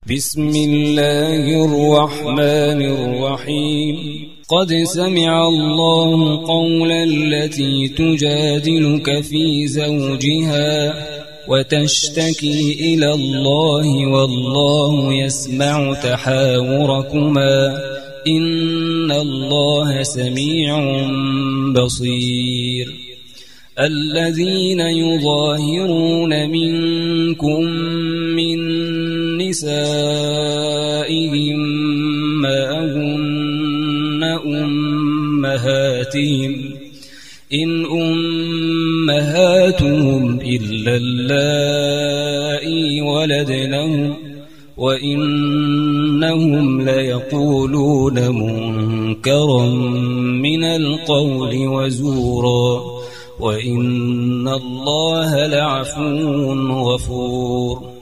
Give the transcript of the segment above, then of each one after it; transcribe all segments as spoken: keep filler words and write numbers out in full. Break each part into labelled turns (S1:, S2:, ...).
S1: بسم الله الرحمن الرحيم. قد سمع الله قول التي تجادلك في زوجها وتشتكي إلى الله والله يسمع تحاوركما إن الله سميع بصير. الذين يظاهرون منكم من نسائهم ما هن أمهاتهم إن أمهاتهم إلا اللائي ولدنهم وإنهم ليقولون منكرا من القول وزورا وإن الله لعفو غفور.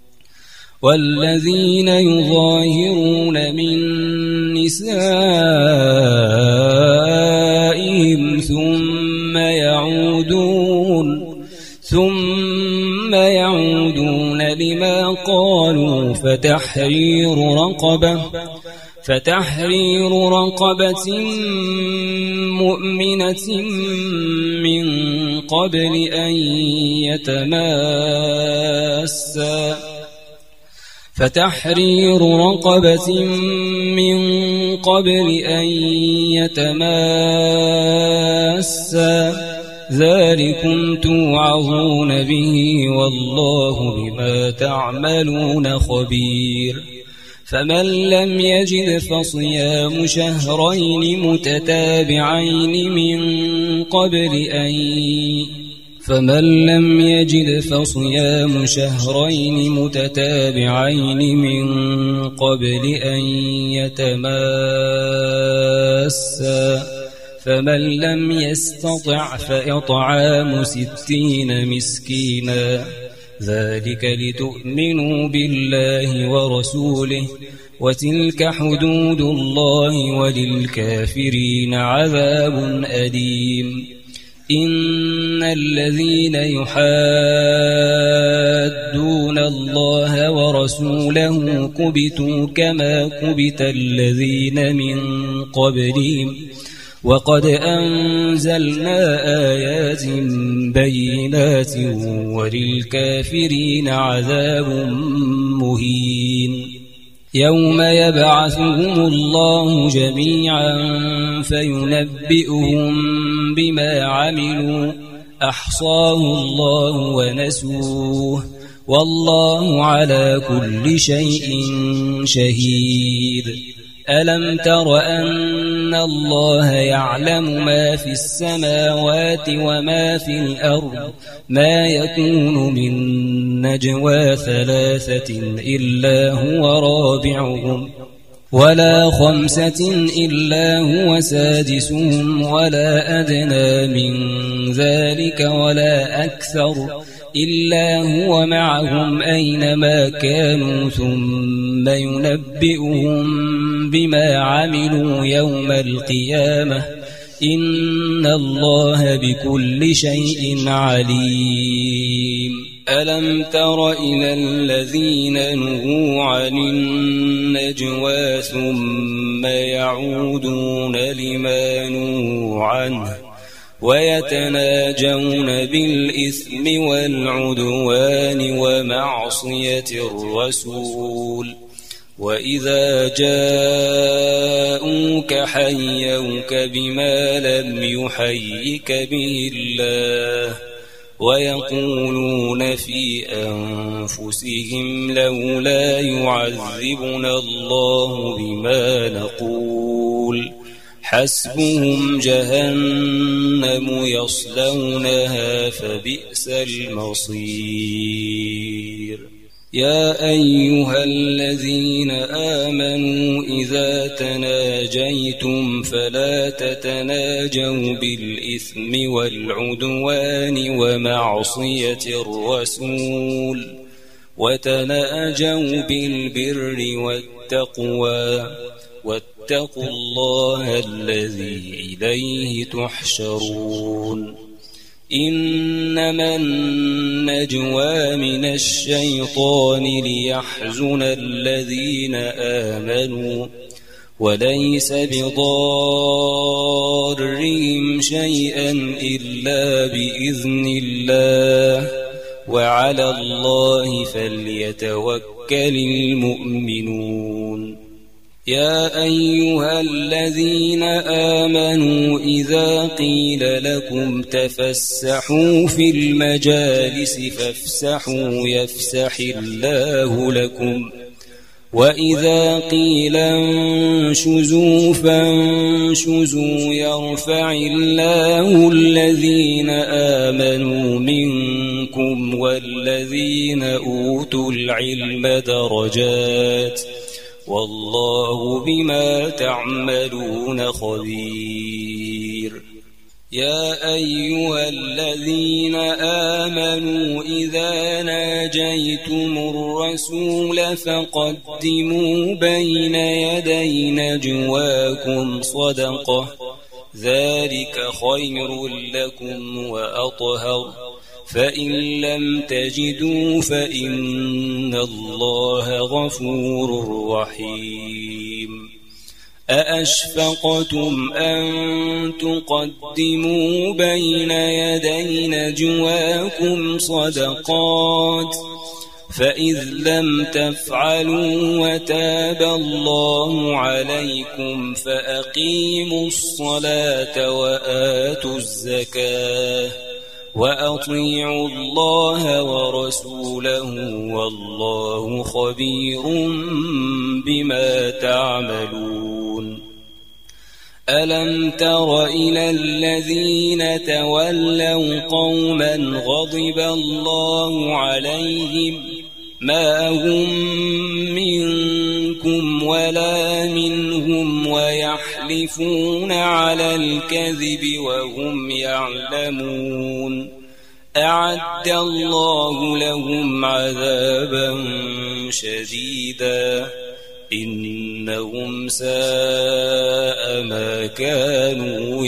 S1: والذين يظاهرون من نسائهم ثم يعودون ثم يعودون لما قالوا فتحرير رقبة فتحرير رقبة مؤمنة من قبل أن يتماسا فتحرير رقبة من قبل أن يتماسا ذلكم توعظون به والله بما تعملون خبير. فمن لم يجد فصيام شهرين متتابعين من قبل أن فمن لم يجد فصيام شهرين متتابعين من قبل أن يتماسا فمن لم يستطع فإطعام ستين مسكينا ذلك لتؤمنوا بالله ورسوله وتلك حدود الله وللكافرين عذاب أليم. إن الذين يحادون الله ورسوله كبتوا كما كبت الذين من قبلهم وقد أنزلنا آيات بينات وللكافرين عذاب مهين. يوم يبعثهم الله جميعا فينبئهم بما عملوا أحصاه الله ونسوه والله على كل شيء شهيد. ألم تر أن الله يعلم ما في السماوات وما في الأرض ما يكون من نجوى ثلاثة إلا هو رابعهم ولا خمسة إلا هو سادسهم ولا أدنى من ذلك ولا أكثر إلا هو معهم أينما كانوا ثم ينبئهم بما عملوا يوم القيامة إن الله بكل شيء عليم. ألم تر إلى الذين نهوا عن النجوى ثم يعودون لما نهوا عنه ويتناجون بالإثم والعدوان ومعصية الرسول وإذا جاءوك حيوك بما لم يحيك به الله ويقولون في أنفسهم لولا يعذبنا الله بما نقول حسبهم جهنم يصلونها فبئس المصير. يا أيها الذين آمنوا إذا تناجيتم فلا تتناجوا بالإثم والعدوان ومعصية الرسول وتناجوا بالبر والتقوى واتقوا الله الذي إليه تحشرون. إنما النجوى من الشيطان ليحزن الذين آمنوا وليس بضارهم شيئا إلا بإذن الله وعلى الله فليتوكل المؤمنون. يا أيها الذين آمنوا إذا قيل لكم تفسحوا في المجالس فافسحوا يفسح الله لكم وإذا قيل انشزوا فانشزوا يرفع الله الذين آمنوا منكم والذين أوتوا العلم درجات والله بما تعملون خبير. يا أيها الذين آمنوا إذا ناجيتم الرسول فقدموا بين يدي نجواكم صدقة ذلك خير لكم وأطهر فإن لم تجدوا فإن الله غفور رحيم. أأشفقتم أن تقدموا بين يدي نجواكم صدقات فإذ لم تفعلوا وتاب الله عليكم فأقيموا الصلاة وآتوا الزكاة وأطيعوا الله ورسوله والله خبير بما تعملون. ألم تر إلى الذين تولوا قوما غضب الله عليهم ما هم منكم ولا منهم ويحلفون على الكذب وهم يعلمون أعد الله لهم عذابا شديدا إنهم ساء ما كانوا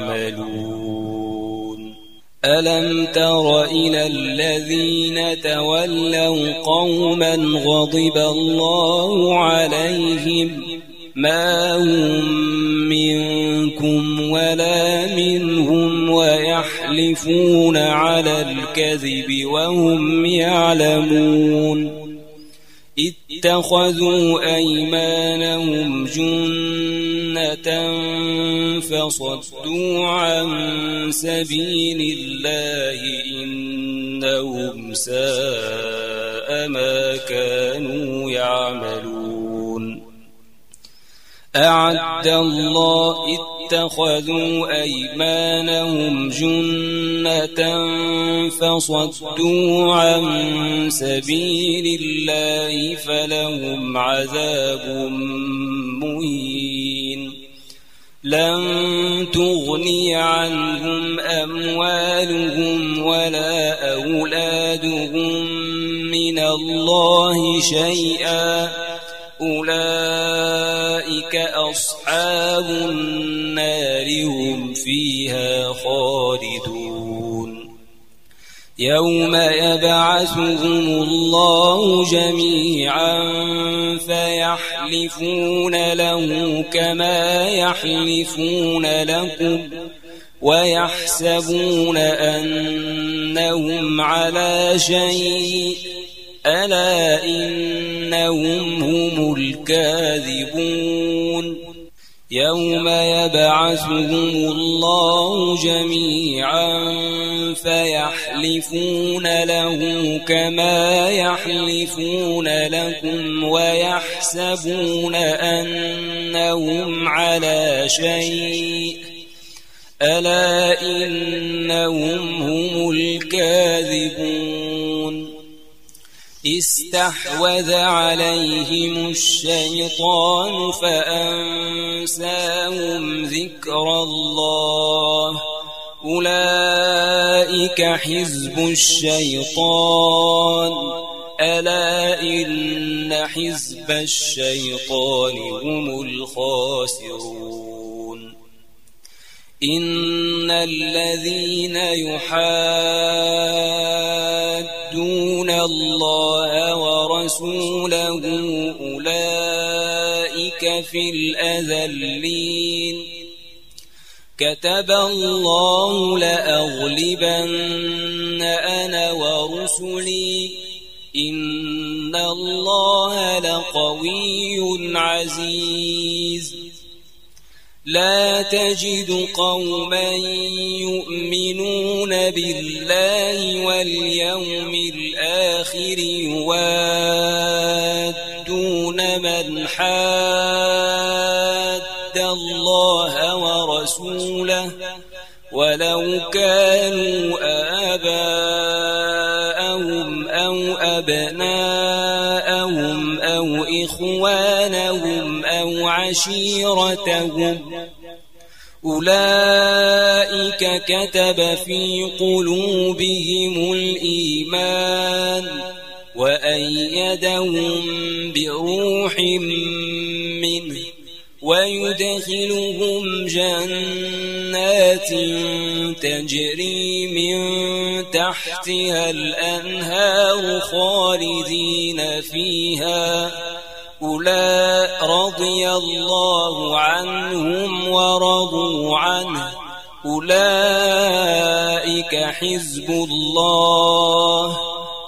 S1: يعملون. ألم تر إلى الذين تولوا قوما غضب الله عليهم ما هم منكم ولا منهم ويحلفون على الكذب وهم يعلمون اتخذوا أيمانهم جنة فصدوا عن سبيل الله إنهم ساء ما كانوا يعملون. أعد الله اتخذوا أيمانهم جنة فصدوا عن سبيل الله فلهم عذاب مهين. لن تغني عنهم أموالهم ولا أولادهم من الله شيئا أولئك أصحاب النار هم فيها خالدون. يوم يبعثهم الله جميعا فيحلفون له كما يحلفون لكم ويحسبون أنهم على شيء ألا إنهم هم الكاذبون. يوم يبعثهم الله جميعا فيحلفون له كما يحلفون لكم ويحسبون أنهم على شيء ألا إنهم هم الكاذبون. استحوذ عليهم الشيطان فأنساهم ذكر الله أولئك حزب الشيطان ألا إن حزب الشيطان هم الخاسرون. إن الذين يحادون الله ورسوله أولئك في الأذلين كتب الله لأغلبن أنا ورسلي إن الله لقوي عزيز لا تجد قوما يؤمنون بالله واليوم الآخر يوادون من حاد الله ورسوله ولو كانوا آباءهم أو أبناءهم أو إخوانهم أو عشيرتهم أولئك كتب في قلوبهم الإيمان وأيدهم بروح منه ويدخلهم جنات تجري من تحتها الأنهار خالدين فيها أولئك رضي الله عنهم ورضوا عنه أولئك حزب الله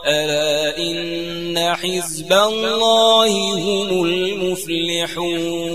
S1: ألا إن حزب الله هم المفلحون